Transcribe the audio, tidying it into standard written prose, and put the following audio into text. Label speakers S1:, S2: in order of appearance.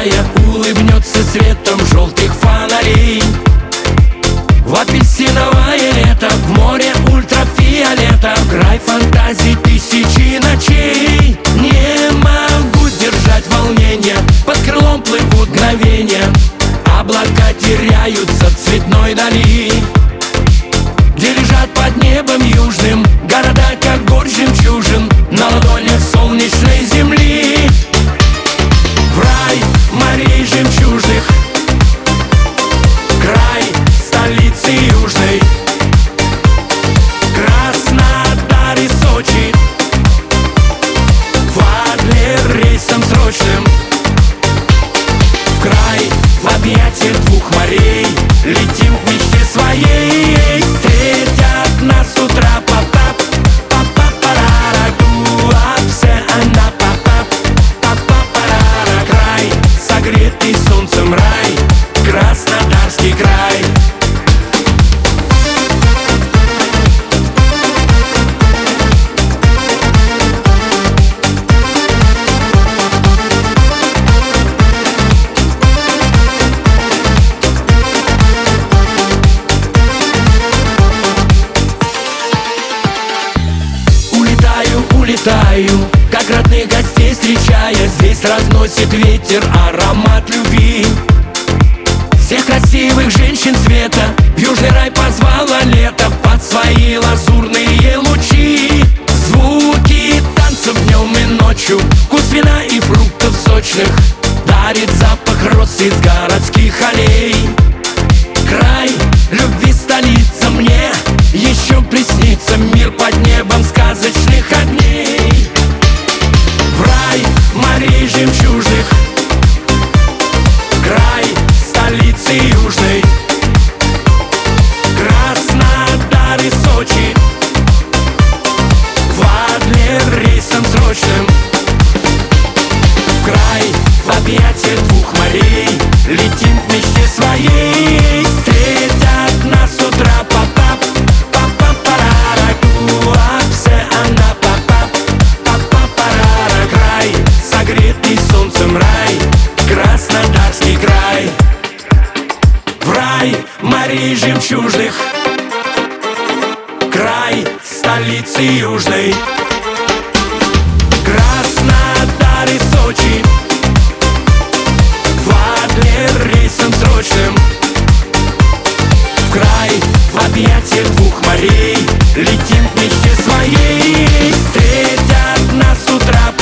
S1: морская улыбнется светом желтых фонарей. В апельсиновое лето, в море ультрафиолета, край фантазий тысячи ночей. Не могу сдержать волнение, под крылом плывут мгновения, облака теряются в цветной дали, где лежат под небом южным города, как горсть жемчужин на ладонях солнечной земли. В рай морей жемчужных, край столицы южной, Краснодар и Сочи, в Адлер рейсом срочным. В край, в объятия двух морей, летим в мечте своей. Встретят нас с утра пап-пап, пап-пап-парара, дуапсе-ана, пап-пап, пап-пап-парара. Край, согретый солнцем рай, Краснодарский край. Улетаю, как родных гостей встречая, здесь разносит ветер аромат любви. Всех красивых женщин света в южный рай позвало лето под свои лазурные лучи. Звуки танцев днем и ночью, вкус вина и фруктов сочных дарит запах роз из городских аллей. Край любви, столица мне еще приснится, мир под небом сказочных огней. В рай морей жемчужных, край столицы южной, Краснодар и Сочи, в Адлер рейсом срочным. В край, в объятия двух морей, летим в мечте своей. Встретят нас с утра пап-пап, пап-пап-парара, дуапсе-ана, пап-пап, пап-пап-парара. Край, согретый солнцем рай, Краснодарский край. В рай морей жемчужных, край столицы южной, Краснодар и Сочи, в Адлер рейсом срочным. В край, в объятия двух морей, летим в мечте своей. Встретят нас с утра